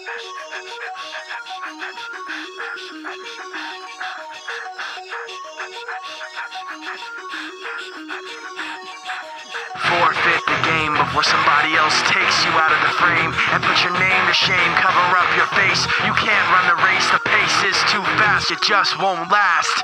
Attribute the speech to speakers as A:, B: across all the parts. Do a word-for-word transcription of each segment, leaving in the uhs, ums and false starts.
A: Forfeit the game before somebody else takes you out of the frame and put your name to shame, cover up your face. You can't run the race, the pace is too fast, it just won't last.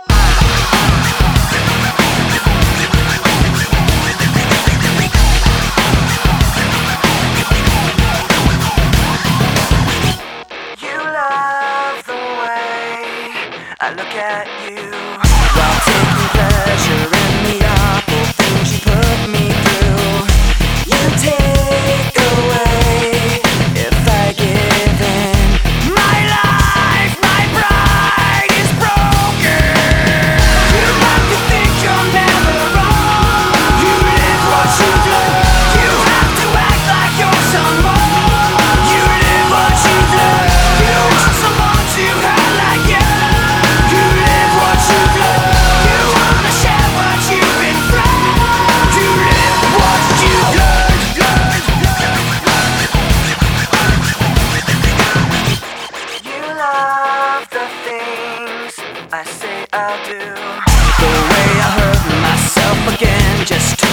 A: You love the way I look at you while taking pleasure in the awful things you put me through. You take away if I give in. My life, my pride is broken. You have to think you're never wrong. You live what you learn. You have to act like you're someone. You live what you learn. You want someone to have like you. You live what you learn. You wanna share what you've been through. You live what you learn. You love the things I say I'll do. The way I hurt myself again just